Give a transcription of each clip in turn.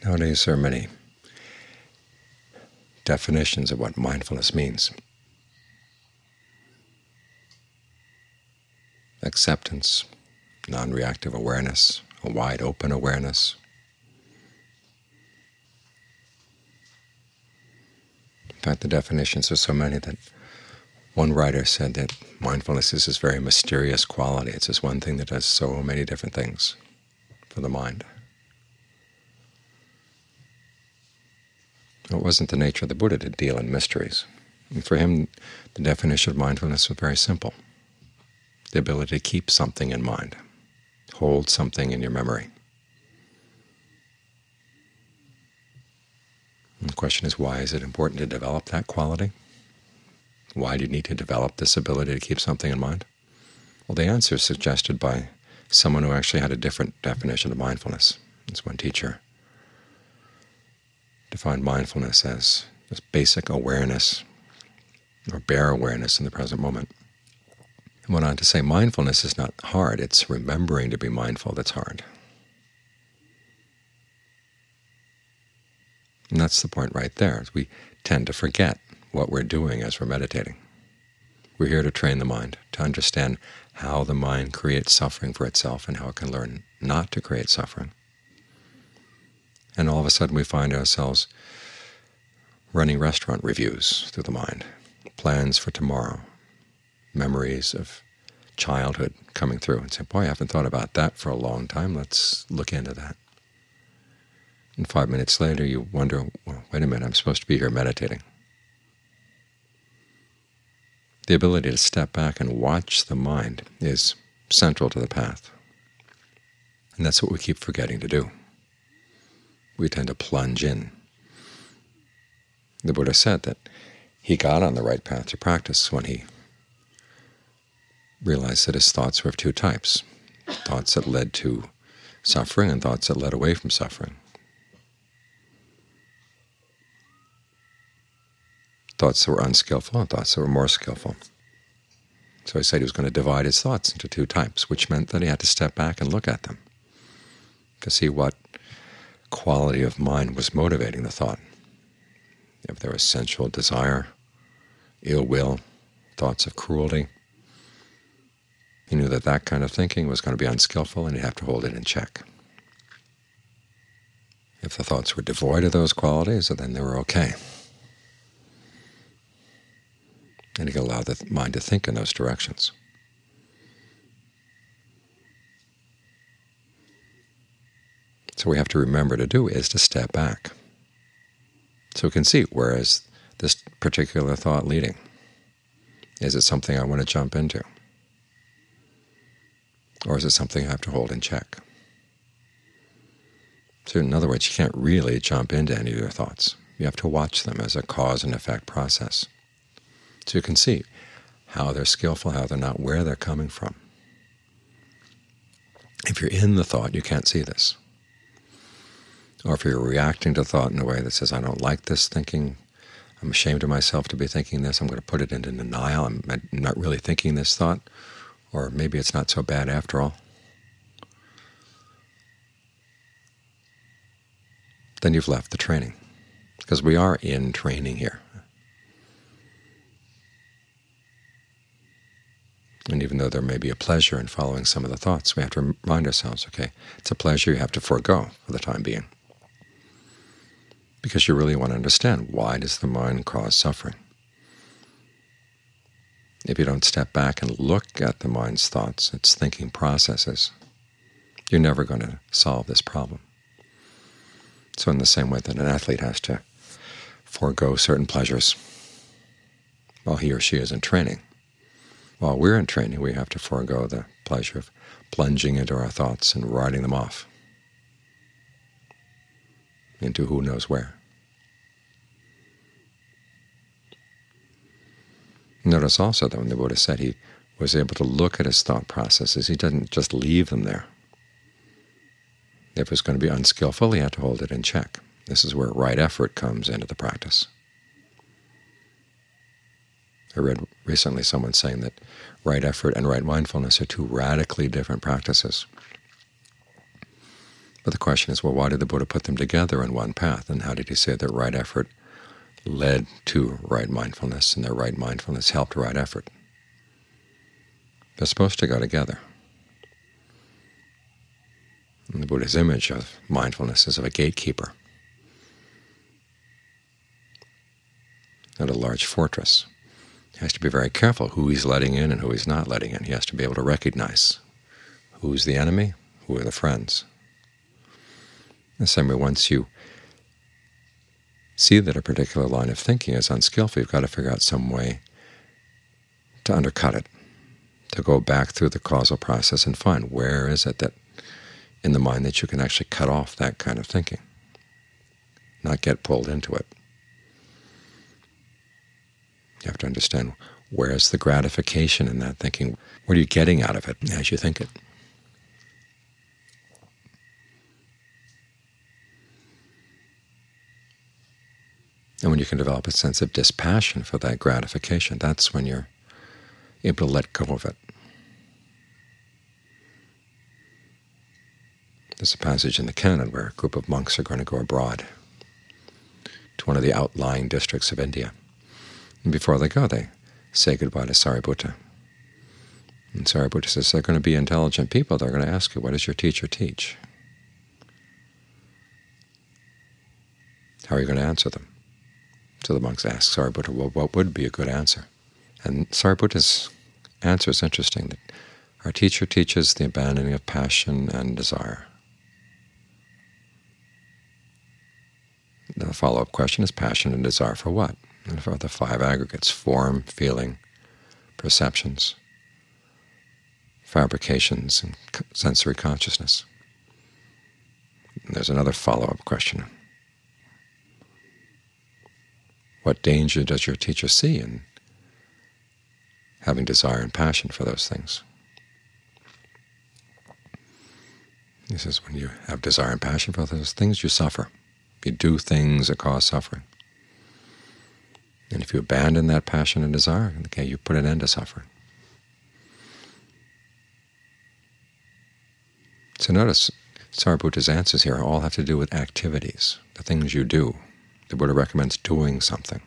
Nowadays there are many definitions of what mindfulness means. Acceptance, non-reactive awareness, a wide-open awareness. In fact, the definitions are so many that one writer said that mindfulness is this very mysterious quality. It's this one thing that does so many different things for the mind. It wasn't the nature of the Buddha to deal in mysteries. And for him, the definition of mindfulness was very simple: the ability to keep something in mind, hold something in your memory. And the question is, why is it important to develop that quality? Why do you need to develop this ability to keep something in mind? Well, the answer is suggested by someone who actually had a different definition of mindfulness. This one teacher defined mindfulness as this basic awareness, or bare awareness in the present moment. And went on to say mindfulness is not hard, it's remembering to be mindful that's hard. And that's the point right there. We tend to forget what we're doing as we're meditating. We're here to train the mind, to understand how the mind creates suffering for itself and how it can learn not to create suffering. And all of a sudden we find ourselves running restaurant reviews through the mind, plans for tomorrow, memories of childhood coming through, and say, boy, I haven't thought about that for a long time, let's look into that. And 5 minutes later you wonder, well, wait a minute, I'm supposed to be here meditating. The ability to step back and watch the mind is central to the path. And that's what we keep forgetting to do. We tend to plunge in. The Buddha said that he got on the right path to practice when he realized that his thoughts were of two types: thoughts that led to suffering and thoughts that led away from suffering. Thoughts that were unskillful and thoughts that were more skillful. So he said he was going to divide his thoughts into two types, which meant that he had to step back and look at them to see what quality of mind was motivating the thought. If there was sensual desire, ill will, thoughts of cruelty, he knew that that kind of thinking was going to be unskillful and he'd have to hold it in check. If the thoughts were devoid of those qualities, then they were okay. And he could allow the mind to think in those directions. So what we have to remember to do is to step back, so we can see, where is this particular thought leading? Is it something I want to jump into? Or is it something I have to hold in check? So in other words, you can't really jump into any of your thoughts. You have to watch them as a cause and effect process. So you can see how they're skillful, how they're not, where they're coming from. If you're in the thought, you can't see this. Or if you're reacting to thought in a way that says, I don't like this thinking, I'm ashamed of myself to be thinking this, I'm going to put it into denial, I'm not really thinking this thought, or maybe it's not so bad after all, then you've left the training. Because we are in training here. And even though there may be a pleasure in following some of the thoughts, we have to remind ourselves, okay, it's a pleasure you have to forego for the time being. Because you really want to understand, why does the mind cause suffering? If you don't step back and look at the mind's thoughts, its thinking processes, you're never going to solve this problem. So in the same way that an athlete has to forego certain pleasures while he or she is in training, while we're in training, we have to forego the pleasure of plunging into our thoughts and riding them off into who knows where. Notice also that when the Buddha said he was able to look at his thought processes, he didn't just leave them there. If it was going to be unskillful, he had to hold it in check. This is where right effort comes into the practice. I read recently someone saying that right effort and right mindfulness are two radically different practices. But the question is, well, why did the Buddha put them together in one path, and how did he say that right effort led to right mindfulness, and that right mindfulness helped right effort? They're supposed to go together. And the Buddha's image of mindfulness is of a gatekeeper at a large fortress. He has to be very careful who he's letting in and who he's not letting in. He has to be able to recognize who's the enemy, who are the friends. The same way, once you see that a particular line of thinking is unskillful, you've got to figure out some way to undercut it, to go back through the causal process and find where is it that in the mind that you can actually cut off that kind of thinking, not get pulled into it. You have to understand where is the gratification in that thinking. What are you getting out of it as you think it? And when you can develop a sense of dispassion for that gratification, that's when you're able to let go of it. There's a passage in the canon where a group of monks are going to go abroad to one of the outlying districts of India. And before they go, they say goodbye to Sariputta. And Sariputta says, they're going to be intelligent people. They're going to ask you, what does your teacher teach? How are you going to answer them? So the monks ask Sariputta, well, what would be a good answer? And Sariputta's answer is interesting, that our teacher teaches the abandoning of passion and desire. The follow-up question is passion and desire for what? And for the five aggregates: form, feeling, perceptions, fabrications, and sensory consciousness. And there's another follow-up question. What danger does your teacher see in having desire and passion for those things? He says, when you have desire and passion for those things, you suffer. You do things that cause suffering. And if you abandon that passion and desire, okay, you put an end to suffering. So notice Sariputta's answers here all have to do with activities, the things you do. The Buddha recommends doing something.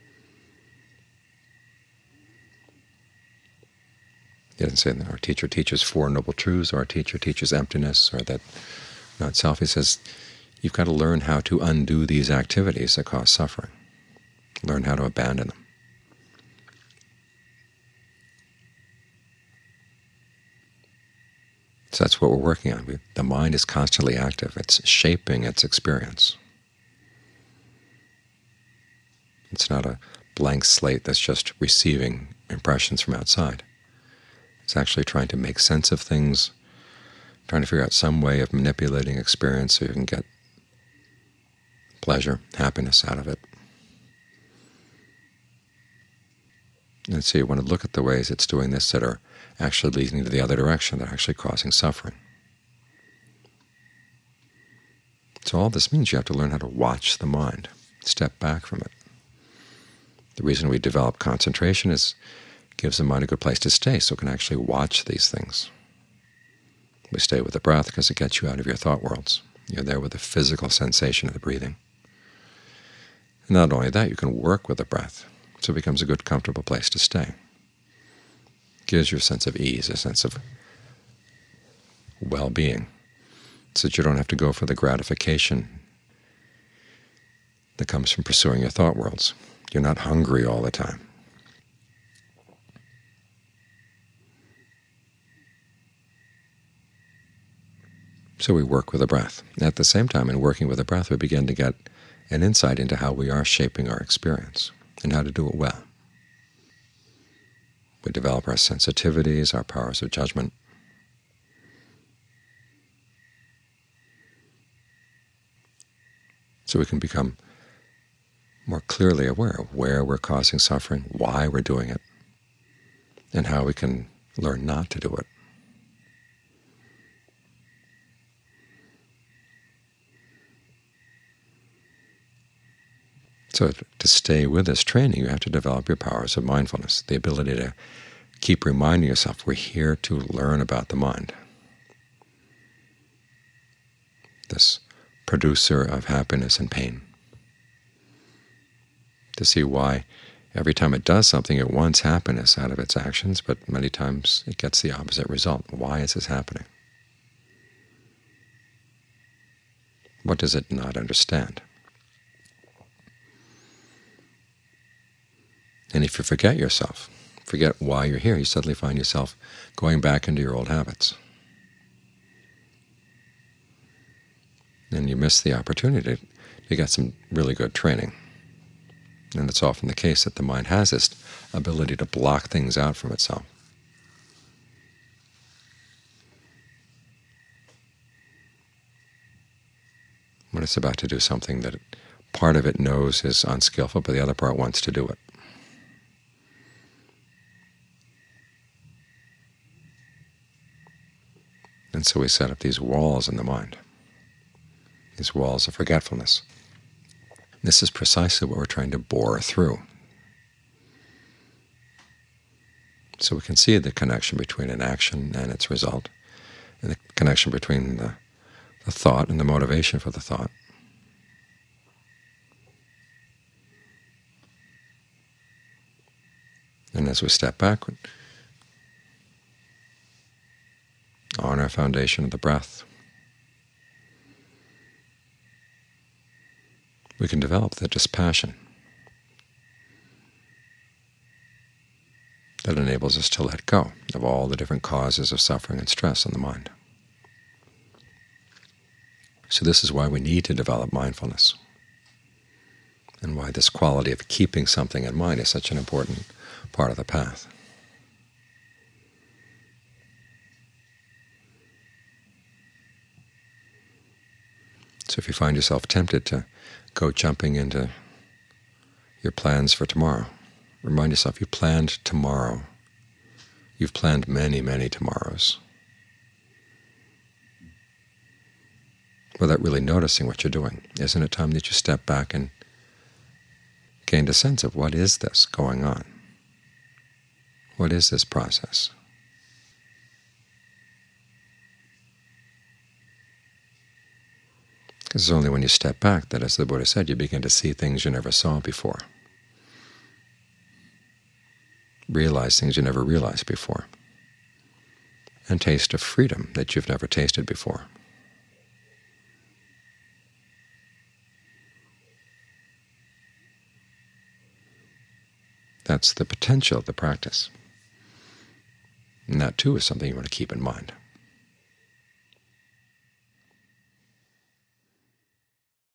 He doesn't say that our teacher teaches Four Noble Truths, or our teacher teaches emptiness, or that not self. He says you've got to learn how to undo these activities that cause suffering. Learn how to abandon them. So that's what we're working on. The mind is constantly active. It's shaping its experience. It's not a blank slate that's just receiving impressions from outside. It's actually trying to make sense of things, trying to figure out some way of manipulating experience so you can get pleasure, happiness out of it. And so you want to look at the ways it's doing this that are actually leading to the other direction, that are actually causing suffering. So all this means you have to learn how to watch the mind, step back from it. The reason we develop concentration is it gives the mind a good place to stay, so it can actually watch these things. We stay with the breath because it gets you out of your thought worlds. You're there with the physical sensation of the breathing. And not only that, you can work with the breath, so it becomes a good, comfortable place to stay. It gives you a sense of ease, a sense of well-being, so that you don't have to go for the gratification that comes from pursuing your thought worlds. You're not hungry all the time. So we work with the breath. At the same time, in working with the breath, we begin to get an insight into how we are shaping our experience and how to do it well. We develop our sensitivities, our powers of judgment. So we can become more clearly aware of where we're causing suffering, why we're doing it, and how we can learn not to do it. So to stay with this training, you have to develop your powers of mindfulness, the ability to keep reminding yourself we're here to learn about the mind. this producer of happiness and pain, to see why every time it does something it wants happiness out of its actions, but many times it gets the opposite result. Why is this happening? What does it not understand? And if you forget yourself, forget why you're here, you suddenly find yourself going back into your old habits. And you miss the opportunity to get some really good training. And it's often the case that the mind has this ability to block things out from itself. When it's about to do something that part of it knows is unskillful, but the other part wants to do it. And so we set up these walls in the mind, these walls of forgetfulness. This is precisely what we're trying to bore through. So we can see the connection between an action and its result, and the connection between the thought and the motivation for the thought. And as we step backward on our foundation of the breath, we can develop the dispassion that enables us to let go of all the different causes of suffering and stress in the mind. So this is why we need to develop mindfulness, and why this quality of keeping something in mind is such an important part of the path. So if you find yourself tempted to go jumping into your plans for tomorrow, remind yourself you planned tomorrow. You've planned many, many tomorrows, without really noticing what you're doing. Isn't it time that you step back and gained a sense of what is this going on? What is this process? Because it's only when you step back that, as the Buddha said, you begin to see things you never saw before, realize things you never realized before, and taste of freedom that you've never tasted before. That's the potential of the practice. And that, too, is something you want to keep in mind.